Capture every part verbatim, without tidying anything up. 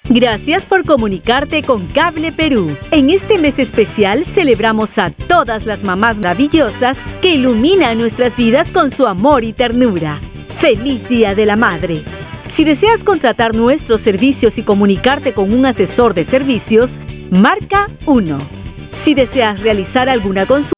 Gracias por comunicarte con Cable Perú. En este mes especial celebramos a todas las mamás maravillosas que iluminan nuestras vidas con su amor y ternura. ¡Feliz Día de la Madre! Si deseas contratar nuestros servicios y comunicarte con un asesor de servicios, marca uno. Si deseas realizar alguna consulta,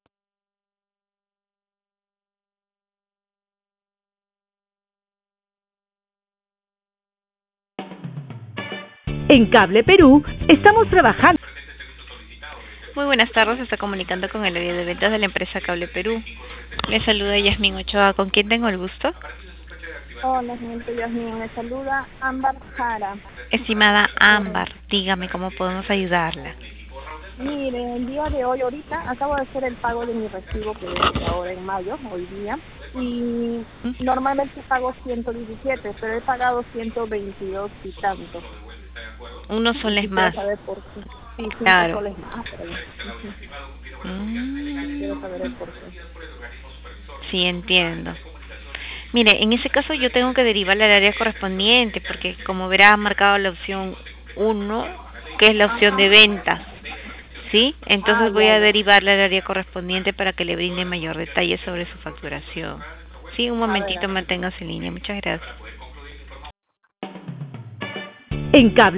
en Cable Perú estamos trabajando. Muy buenas tardes, se está comunicando con el área de ventas de la empresa Cable Perú. Le saluda Yasmín Ochoa, ¿con quién tengo el gusto? Hola, señorita Yasmín, me saluda Ámbar Jara. Estimada Ámbar, dígame cómo podemos ayudarla. Mire, el día de hoy, ahorita, acabo de hacer el pago de mi recibo que es ahora en mayo, hoy día, y ¿Mm? normalmente pago ciento diecisiete, pero he pagado ciento veintidós y tanto. Unos soles Quisiera más. saber por qué. Sí, cinco Claro. soles más, pero Mm, quiero saber el por qué. sí, entiendo. Mire, en ese caso yo tengo que derivarle al área correspondiente, porque como verá ha marcado la opción uno, que es la opción de ventas, ¿sí? Ah, Entonces voy ya, a ya. derivarle al área correspondiente para que le brinde mayor detalle sobre su facturación. Sí, un A ver, a momentito, ver. manténgase en línea. Muchas gracias. En Cable